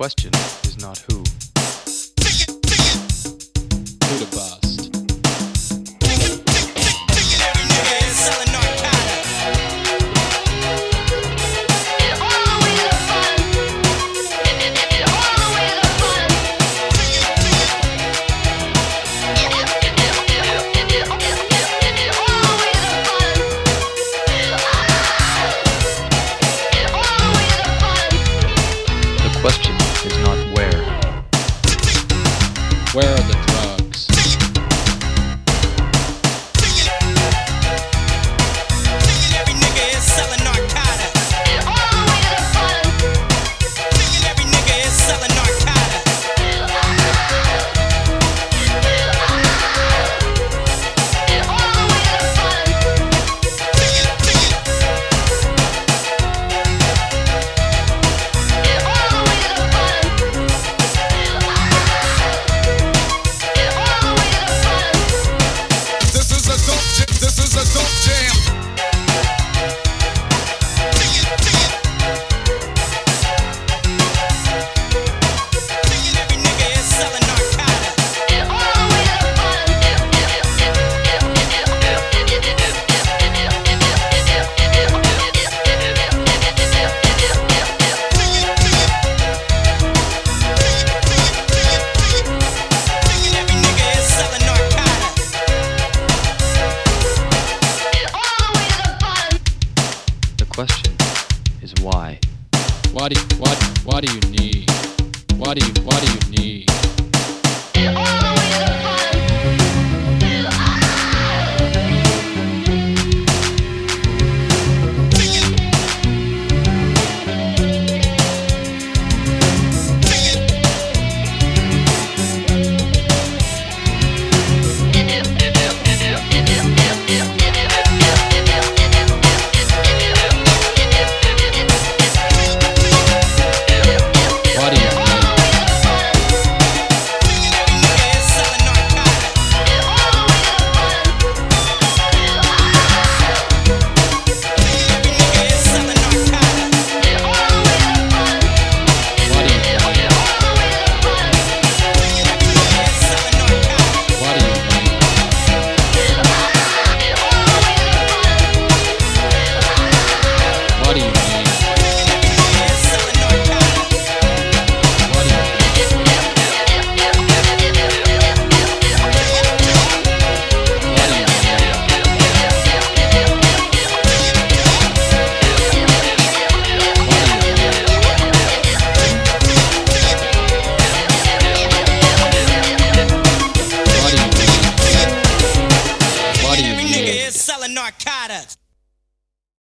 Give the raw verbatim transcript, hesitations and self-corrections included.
question is not who. Who to bust? The question is not where. Where are the drugs? Every nigga is selling narcotics. Every nigga is selling narcotics. This is a dope jam. This is a dope jam. Every nigga is selling narcotics. Every nigga is selling narcotics. The question is why. Why do you, why, why do you need? Why do you, why do you